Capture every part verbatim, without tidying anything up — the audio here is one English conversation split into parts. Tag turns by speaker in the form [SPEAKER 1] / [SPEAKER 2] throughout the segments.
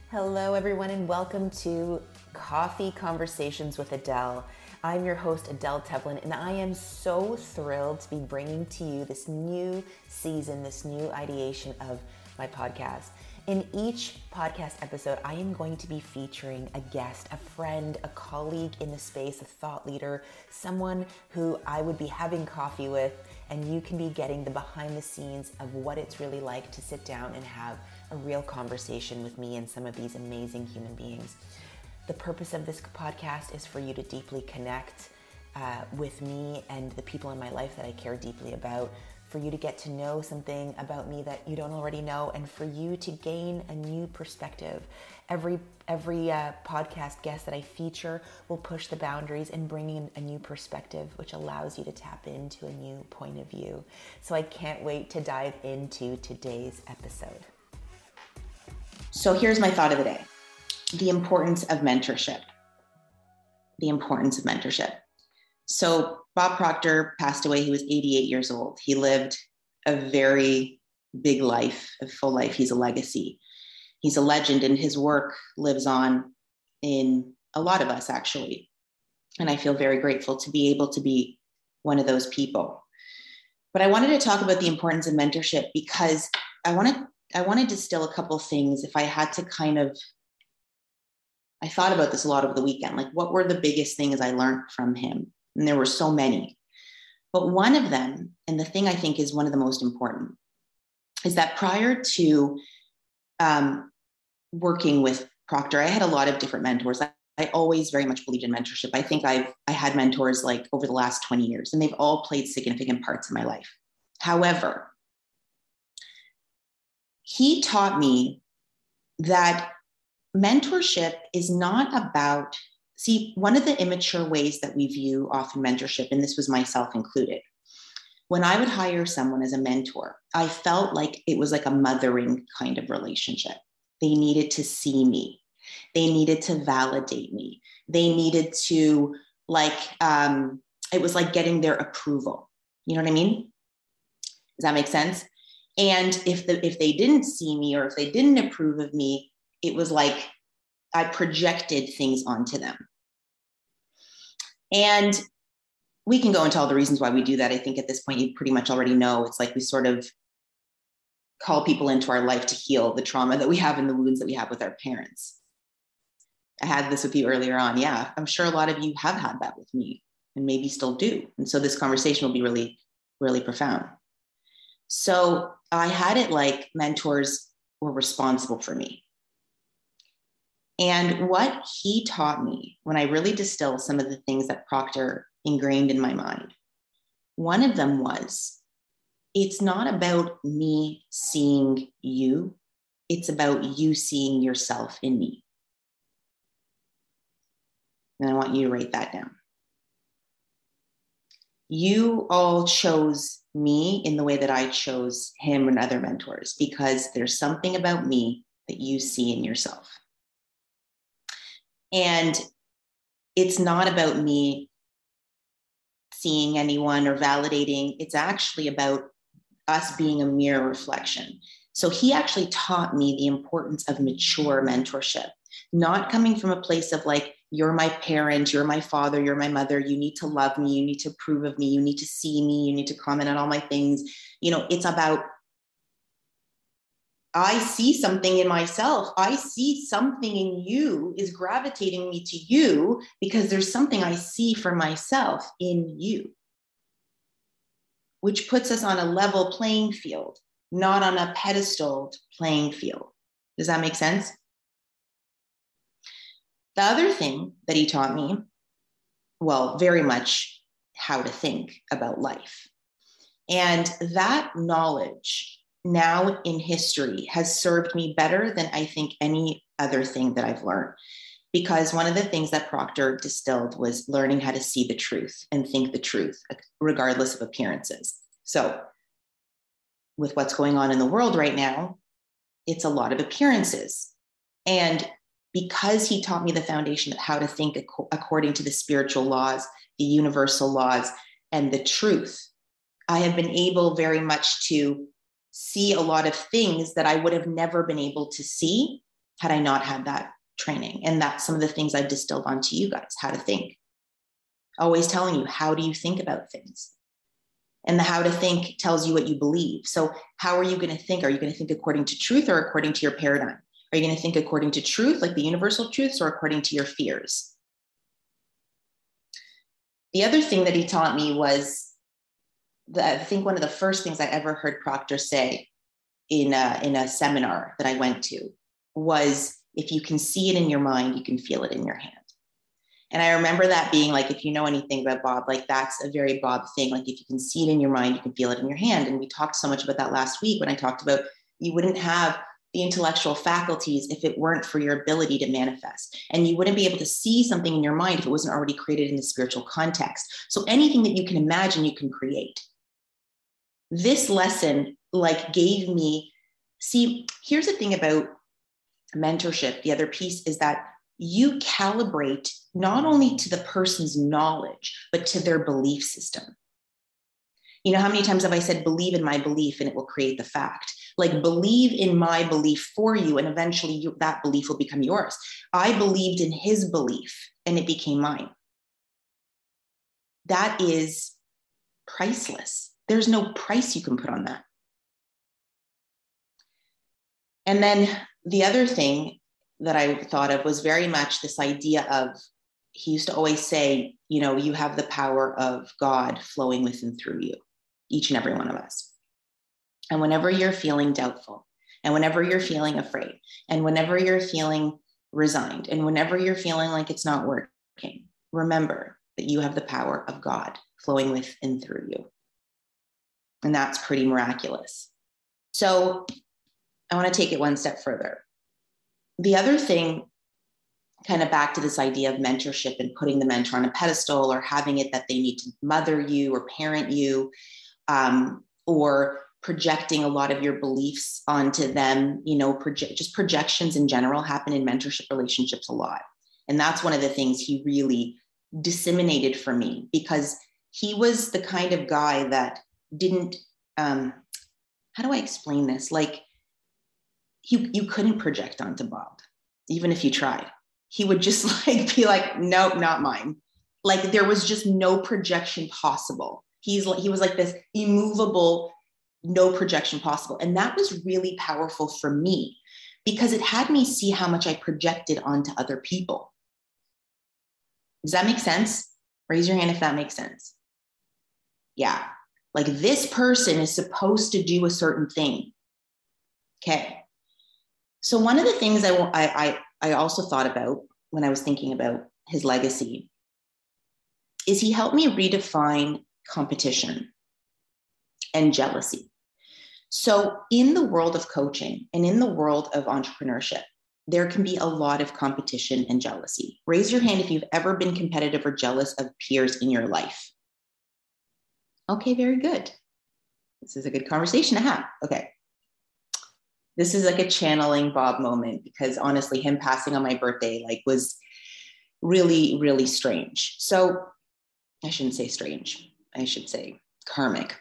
[SPEAKER 1] Hello, everyone, and welcome to Coffee Conversations with Adele. I'm your host, Adele Tevlin, and I am so thrilled to be bringing to you this new season, this new ideation of my podcast. In each podcast episode, I am going to be featuring a guest, a friend, a colleague in the space, a thought leader, someone who I would be having coffee with, and you can be getting the behind the scenes of what it's really like to sit down and have a real conversation with me and some of these amazing human beings. The purpose of this podcast is for you to deeply connect uh, with me and the people in my life that I care deeply about, for you to get to know something about me that you don't already know, and for you to gain a new perspective. Every every uh, podcast guest that I feature will push the boundaries and bring in a new perspective, which allows you to tap into a new point of view. So I can't wait to dive into today's episode.
[SPEAKER 2] So here's my thought of the day. The importance of mentorship. The importance of mentorship. So Bob Proctor passed away. He was eighty-eight years old. He lived a very big life, a full life. He's a legacy. He's a legend, and his work lives on in a lot of us, actually. And I feel very grateful to be able to be one of those people. But I wanted to talk about the importance of mentorship because I wanted, I want to distill a couple of things. If I had to kind of, I thought about this a lot over the weekend, like what were the biggest things I learned from him? And there were so many. But one of them, and the thing I think is one of the most important, is that prior to um, working with Proctor, I had a lot of different mentors. I, I always very much believed in mentorship. I think I've I had mentors like over the last twenty years, and they've all played significant parts in my life. However, he taught me that mentorship is not about, see, one of the immature ways that we view often mentorship, and this was myself included, when I would hire someone as a mentor, I felt like it was like a mothering kind of relationship. They needed to see me. They needed to validate me. They needed to like, um, it was like getting their approval. You know what I mean? Does that make sense? And if the, if they didn't see me or if they didn't approve of me, it was like I projected things onto them. And we can go into all the reasons why we do that. I think at this point, you pretty much already know. It's like we sort of call people into our life to heal the trauma that we have and the wounds that we have with our parents. I had this with you earlier on. Yeah, I'm sure a lot of you have had that with me and maybe still do. And so this conversation will be really, really profound. So I had it like mentors were responsible for me. And what he taught me, when I really distill some of the things that Proctor ingrained in my mind, one of them was, it's not about me seeing you, it's about you seeing yourself in me. And I want you to write that down. You all chose me in the way that I chose him and other mentors, because there's something about me that you see in yourself. And it's not about me seeing anyone or validating. It's actually about us being a mirror reflection. So he actually taught me the importance of mature mentorship, not coming from a place of like, you're my parent, you're my father, you're my mother, you need to love me, you need to approve of me, you need to see me, you need to comment on all my things. You know, it's about, I see something in myself. I see something in you is gravitating me to you because there's something I see for myself in you, which puts us on a level playing field, not on a pedestaled playing field. Does that make sense? The other thing that he taught me, well, very much how to think about life. And that knowledge now in history has served me better than I think any other thing that I've learned. Because one of the things that Proctor distilled was learning how to see the truth and think the truth, regardless of appearances. So with what's going on in the world right now, it's a lot of appearances. And because he taught me the foundation of how to think ac- according to the spiritual laws, the universal laws, and the truth, I have been able very much to see a lot of things that I would have never been able to see had I not had that training. And that's some of the things I've distilled onto you guys, how to think. Always telling you, how do you think about things? And the how to think tells you what you believe. So how are you going to think? Are you going to think according to truth or according to your paradigm? Are you going to think according to truth, like the universal truths, or according to your fears? The other thing that he taught me was, the, I think one of the first things I ever heard Proctor say in a, in a seminar that I went to was, if you can see it in your mind, you can feel it in your hand. And I remember that being like, if you know anything about Bob, like that's a very Bob thing. Like if you can see it in your mind, you can feel it in your hand. And we talked so much about that last week when I talked about you wouldn't have the intellectual faculties if it weren't for your ability to manifest. And you wouldn't be able to see something in your mind if it wasn't already created in the spiritual context. So anything that you can imagine, you can create. This lesson like gave me, see, here's the thing about mentorship. The other piece is that you calibrate not only to the person's knowledge, but to their belief system. You know, how many times have I said, believe in my belief and it will create the fact? Like, believe in my belief for you, and eventually you, that belief will become yours. I believed in his belief and it became mine. That is priceless. There's no price you can put on that. And then the other thing that I thought of was very much this idea of, he used to always say, you know, you have the power of God flowing within through you, each and every one of us. And whenever you're feeling doubtful, and whenever you're feeling afraid, and whenever you're feeling resigned, and whenever you're feeling like it's not working, remember that you have the power of God flowing within through you. And that's pretty miraculous. So I want to take it one step further. The other thing, kind of back to this idea of mentorship and putting the mentor on a pedestal, or having it that they need to mother you or parent you, um, or projecting a lot of your beliefs onto them, you know, proje- just projections in general happen in mentorship relationships a lot. And that's one of the things he really disseminated for me, because he was the kind of guy that didn't, um, how do I explain this? Like, you, you couldn't project onto Bob, even if you tried. He would just like be like, nope, not mine. Like, there was just no projection possible. He's like, he was like this immovable, no projection possible. And that was really powerful for me, because it had me see how much I projected onto other people. Does that make sense? Raise your hand if that makes sense. Yeah. Like, this person is supposed to do a certain thing. Okay. So one of the things I, I, I also thought about when I was thinking about his legacy is he helped me redefine competition and jealousy. So in the world of coaching and in the world of entrepreneurship, there can be a lot of competition and jealousy. Raise your hand if you've ever been competitive or jealous of peers in your life. Okay, very good. This is a good conversation to have. Okay. This is like a channeling Bob moment, because honestly, him passing on my birthday, like, was really, really strange. So I shouldn't say strange. I should say karmic.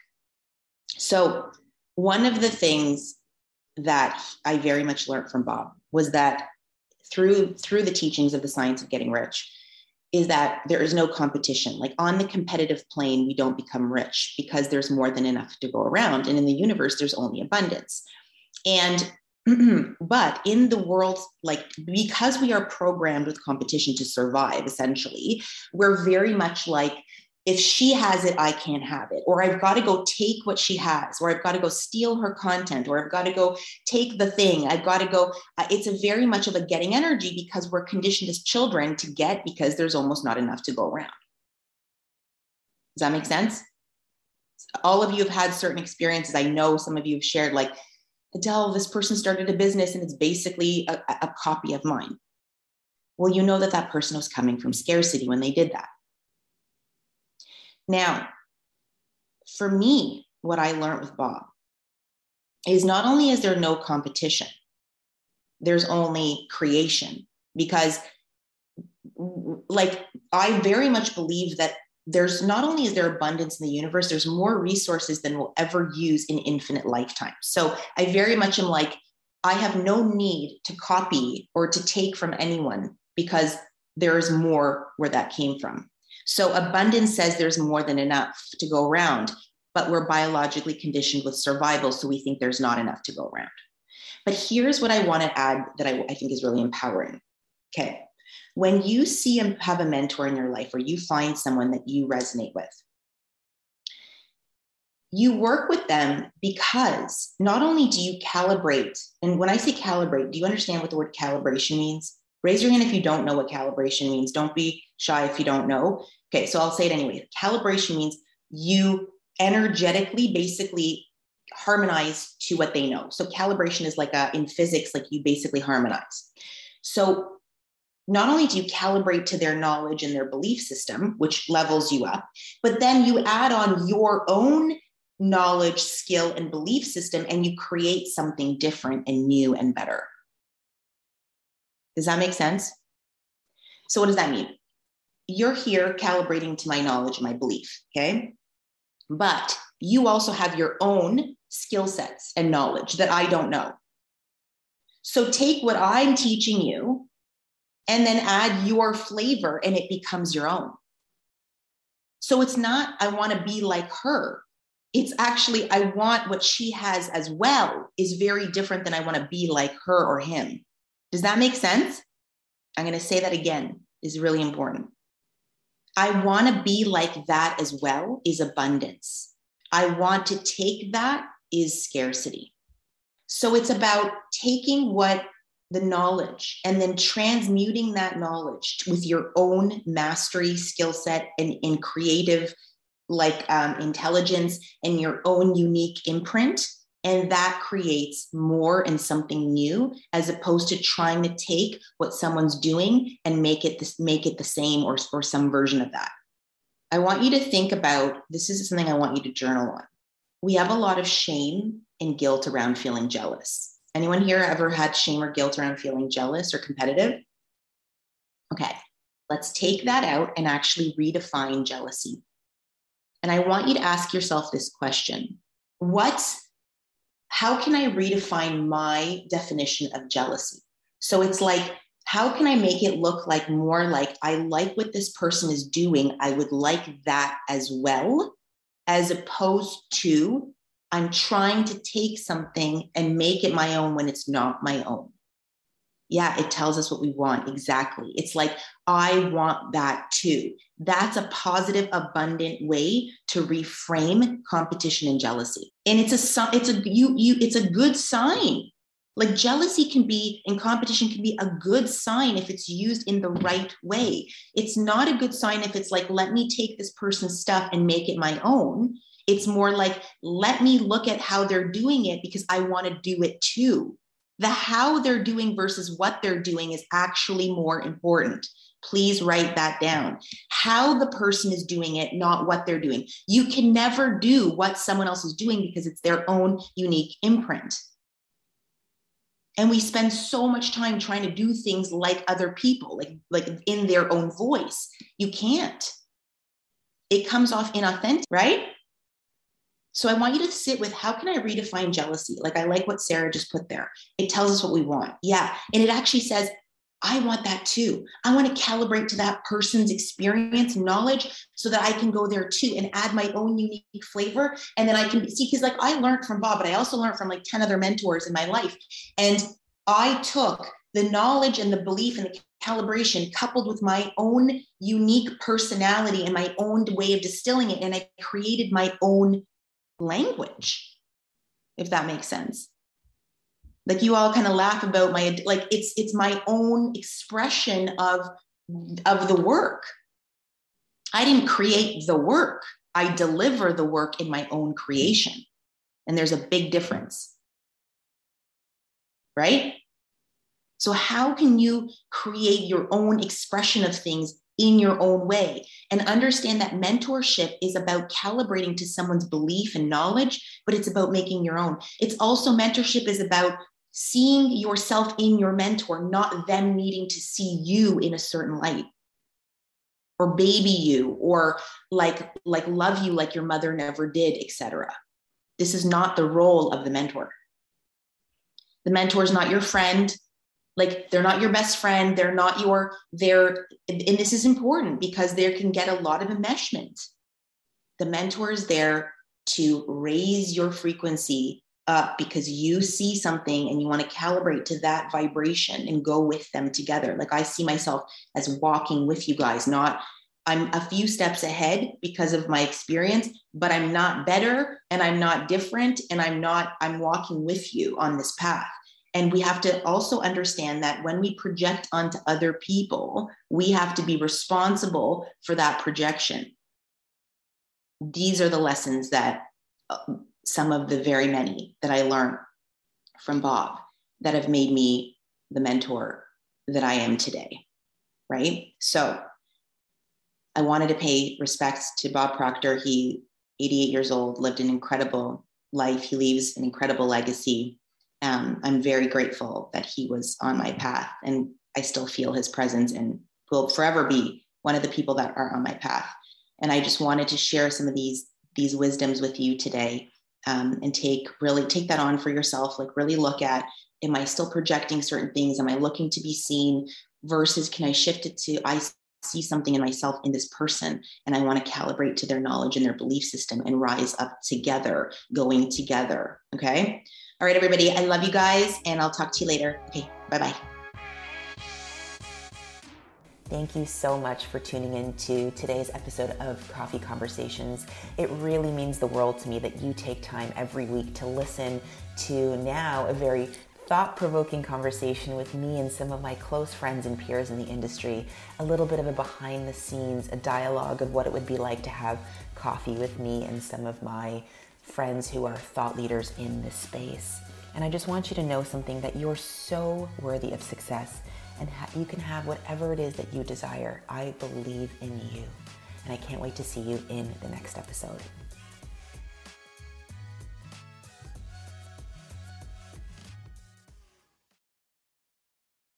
[SPEAKER 2] So one of the things that I very much learned from Bob was that through, through the teachings of the science of getting rich, is that there is no competition. Like, on the competitive plane, we don't become rich because there's more than enough to go around. And in the universe, there's only abundance. And, but in the world, like, because we are programmed with competition to survive, essentially, we're very much like, if she has it, I can't have it, or I've got to go take what she has, or I've got to go steal her content, or I've got to go take the thing. I've got to go. Uh, it's a very much of a getting energy, because we're conditioned as children to get, because there's almost not enough to go around. Does that make sense? All of you have had certain experiences. I know some of you have shared, like, Adele, this person started a business and it's basically a, a copy of mine. Well, you know that that person was coming from scarcity when they did that. Now, for me, what I learned with Bob is not only is there no competition, there's only creation. Because, like, I very much believe that there's not only is there abundance in the universe, there's more resources than we'll ever use in infinite lifetimes. So I very much am like, I have no need to copy or to take from anyone because there is more where that came from. So abundance says there's more than enough to go around, but we're biologically conditioned with survival, so we think there's not enough to go around. But here's what I want to add that I, I think is really empowering. Okay. When you see and have a mentor in your life, or you find someone that you resonate with, you work with them because not only do you calibrate, and when I say calibrate, do you understand what the word calibration means? Raise your hand if you don't know what calibration means. Don't be shy if you don't know. Okay, so I'll say it anyway. Calibration means you energetically basically harmonize to what they know. So calibration is like a, in physics, like you basically harmonize. So not only do you calibrate to their knowledge and their belief system, which levels you up, but then you add on your own knowledge, skill, and belief system, and you create something different and new and better. Does that make sense? So what does that mean? You're here calibrating to my knowledge and my belief, okay? But you also have your own skill sets and knowledge that I don't know. So take what I'm teaching you and then add your flavor and it becomes your own. So it's not, I want to be like her. It's actually, I want what she has as well is very different than I want to be like her or him. Does that make sense? I'm going to say that again, is really important. I want to be like that as well is abundance. I want to take that is scarcity. So it's about taking what the knowledge and then transmuting that knowledge with your own mastery, skill set, and, and creative like um, intelligence and your own unique imprint. And that creates more and something new, as opposed to trying to take what someone's doing and make it this, make it the same or, or some version of that. I want you to think about, this is something I want you to journal on. We have a lot of shame and guilt around feeling jealous. Anyone here ever had shame or guilt around feeling jealous or competitive? Okay, let's take that out and actually redefine jealousy. And I want you to ask yourself this question. What's How can I redefine my definition of jealousy? So it's like, how can I make it look like more like I like what this person is doing? I would like that as well, as opposed to I'm trying to take something and make it my own when it's not my own. Yeah, it tells us what we want. Exactly. It's like, I want that too. That's a positive, abundant way to reframe competition and jealousy. And it's a, it's a, you, you, it's a good sign. Like jealousy can be, and competition can be a good sign if it's used in the right way. It's not a good sign if it's like, let me take this person's stuff and make it my own. It's more like, let me look at how they're doing it because I want to do it too. The how they're doing versus what they're doing is actually more important. Please write that down. How the person is doing it, not what they're doing. You can never do what someone else is doing because it's their own unique imprint. And we spend so much time trying to do things like other people, like, like in their own voice. You can't. It comes off inauthentic, right? So I want you to sit with, how can I redefine jealousy? Like I like what Sarah just put there. It tells us what we want. Yeah. And it actually says, I want that too. I want to calibrate to that person's experience, knowledge, so that I can go there too and add my own unique flavor. And then I can see, because like I learned from Bob, but I also learned from like ten other mentors in my life. And I took the knowledge and the belief and the calibration coupled with my own unique personality and my own way of distilling it. And I created my own language, if that makes sense. Like you all kind of laugh about my, like it's it's my own expression of of the work. I didn't create the work. I deliver the work in my own creation. And there's a big difference. Right? So how can you create your own expression of things in your own way, and understand that mentorship is about calibrating to someone's belief and knowledge, but it's about making your own. It's also, mentorship is about seeing yourself in your mentor, not them needing to see you in a certain light or baby you or like, like love you like your mother never did, et cetera. This is not the role of the mentor. The mentor is not your friend. Like, they're not your best friend. They're not your, they're, and this is important because there can get a lot of enmeshment. The mentor is there to raise your frequency up because you see something and you want to calibrate to that vibration and go with them together. Like, I see myself as walking with you guys, not I'm a few steps ahead because of my experience, but I'm not better and I'm not different. And I'm not, I'm walking with you on this path. And we have to also understand that when we project onto other people, we have to be responsible for that projection. These are the lessons that uh, some of the very many that I learned from Bob that have made me the mentor that I am today, right? So I wanted to pay respects to Bob Proctor. He, eighty-eight years old, lived an incredible life. He leaves an incredible legacy. Um, I'm very grateful that he was on my path, and I still feel his presence and will forever be one of the people that are on my path. And I just wanted to share some of these, these wisdoms with you today, um, and take really take that on for yourself. Like, really look at, am I still projecting certain things? Am I looking to be seen versus can I shift it to, I see something in myself in this person and I want to calibrate to their knowledge and their belief system and rise up together, going together. Okay. All right, everybody. I love you guys and I'll talk to you later. Okay. Bye-bye.
[SPEAKER 1] Thank you so much for tuning in to today's episode of Coffee Conversations. It really means the world to me that you take time every week to listen to now a very thought-provoking conversation with me and some of my close friends and peers in the industry, a little bit of a behind the scenes, a dialogue of what it would be like to have coffee with me and some of my friends who are thought leaders in this space. And I just want you to know something, that you're so worthy of success and ha- you can have whatever it is that you desire. I believe in you and I can't wait to see you in the next episode.